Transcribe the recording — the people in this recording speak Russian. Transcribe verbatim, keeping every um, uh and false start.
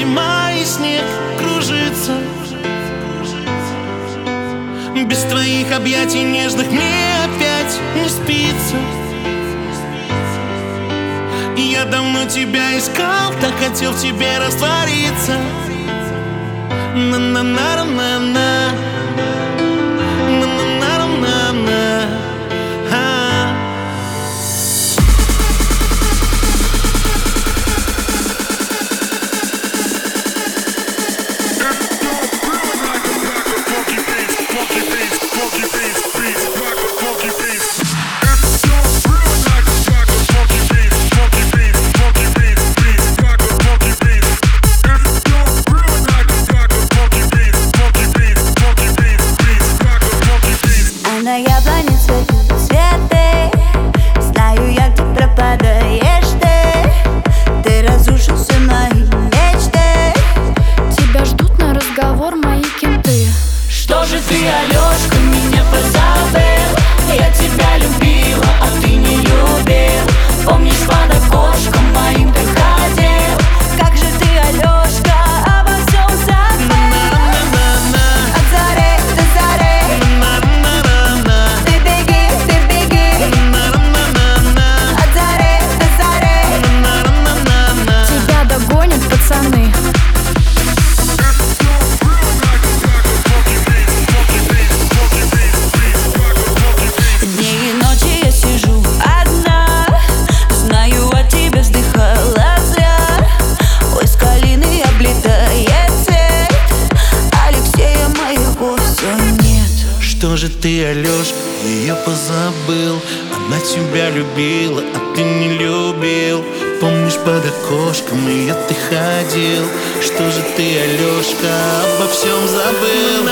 зима и снег кружится. Без твоих объятий нежных мне опять не спится. Я давно тебя искал, так хотел в тебе раствориться. На-на-на-на-на, на-на-на-на-на. На яблоне цветут цветы. Знаю я, где пропадаешь ты. Ты разрушил все мои мечты. Тебя ждут на разговор мои кенты. Что же ты, Алёшка, меня позабыл? Я тебя любила, а ты не любил. Помнишь, под окошком моим ты ходил? Как же ты, Алёшка, обо всем забыл? От зари до зари. Ты беги, ты беги. От зари до зари. Тебя догонят пацаны. Дни и ночи я сижу одна. Знаю, о тебе вздыхала зря. Ой, с калины облетает цвет. Алексея моего все нет. Что же ты, Алёшка, ее позабыл? Она тебя любила, а ты не любил. Помнишь, под окошком ее ты ходил? Что же ты, Алёшка, обо всем забыл?